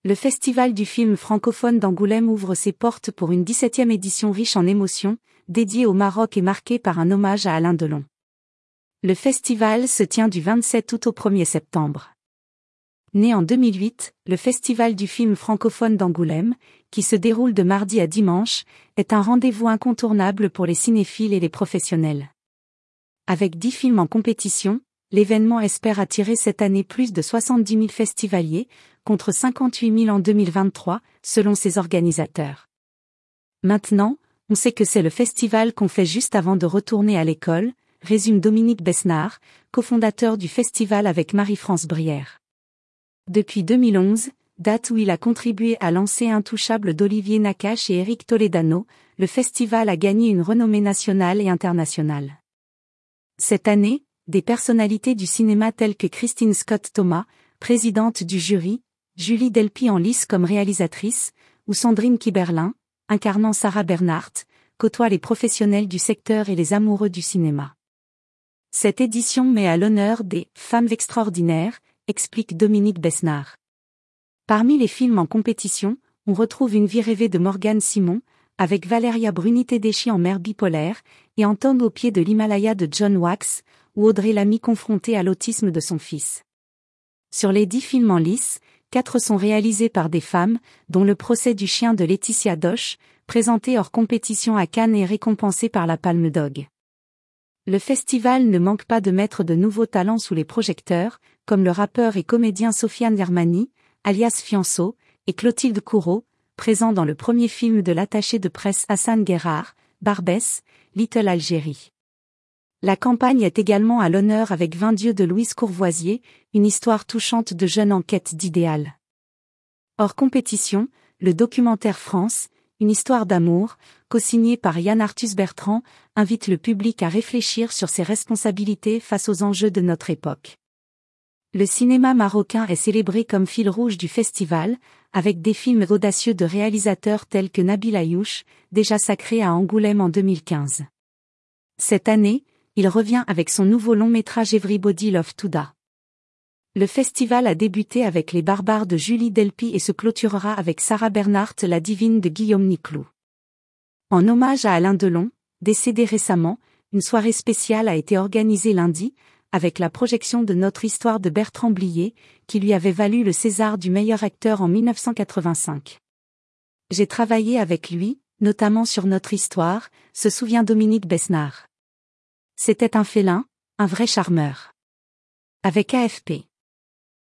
Le Festival du film francophone d'Angoulême ouvre ses portes pour une 17e édition riche en émotions, dédiée au Maroc et marquée par un hommage à Alain Delon. Le festival se tient du 27 août au 1er septembre. Né en 2008, le Festival du film francophone d'Angoulême, qui se déroule de mardi à dimanche, est un rendez-vous incontournable pour les cinéphiles et les professionnels. Avec 10 films en compétition, l'événement espère attirer cette année plus de 70 000 festivaliers, contre 58 000 en 2023, selon ses organisateurs. Maintenant, on sait que c'est le festival qu'on fait juste avant de retourner à l'école, résume Dominique Besnard, cofondateur du festival avec Marie-France Brière. Depuis 2011, date où il a contribué à lancer Intouchable d'Olivier Nakache et Éric Toledano, le festival a gagné une renommée nationale et internationale. Cette année, des personnalités du cinéma telles que Christine Scott-Thomas, présidente du jury, Julie Delpy en lice comme réalisatrice, ou Sandrine Kiberlin, incarnant Sarah Bernhardt, côtoient les professionnels du secteur et les amoureux du cinéma. Cette édition met à l'honneur des « femmes extraordinaires », explique Dominique Besnard. Parmi les films en compétition, on retrouve Une vie rêvée de Morgane Simon, avec Valéria Bruni-Tedeschi en mère bipolaire, et Anton au pied de l'Himalaya de John Wax, ou Audrey Lamy confrontée à l'autisme de son fils. Sur les 10 films en lice, 4 sont réalisés par des femmes, dont Le procès du chien de Laetitia Doche, présenté hors compétition à Cannes et récompensé par la Palme d'Og. Le festival ne manque pas de mettre de nouveaux talents sous les projecteurs, comme le rappeur et comédien Sofiane Hermani, alias Fianso, et Clotilde Courreau, présent dans le premier film de l'attaché de presse Hassan Guerrard, Barbès, Little Algérie. La campagne est également à l'honneur avec 20 dieux de Louise Courvoisier, une histoire touchante de jeunes en quête d'idéal. Hors compétition, le documentaire France, une histoire d'amour, co-signé par Yann Arthus Bertrand, invite le public à réfléchir sur ses responsabilités face aux enjeux de notre époque. Le cinéma marocain est célébré comme fil rouge du festival, avec des films audacieux de réalisateurs tels que Nabil Ayouch, déjà sacré à Angoulême en 2015. Cette année, il revient avec son nouveau long-métrage Everybody Love Touda. Le festival a débuté avec Les Barbares de Julie Delpy et se clôturera avec Sarah Bernhardt La Divine de Guillaume Niclou. En hommage à Alain Delon, décédé récemment, une soirée spéciale a été organisée lundi, avec la projection de Notre histoire de Bertrand Blier, qui lui avait valu le César du meilleur acteur en 1985. J'ai travaillé avec lui, notamment sur Notre histoire, se souvient Dominique Besnard. C'était un félin, un vrai charmeur. Avec AFP.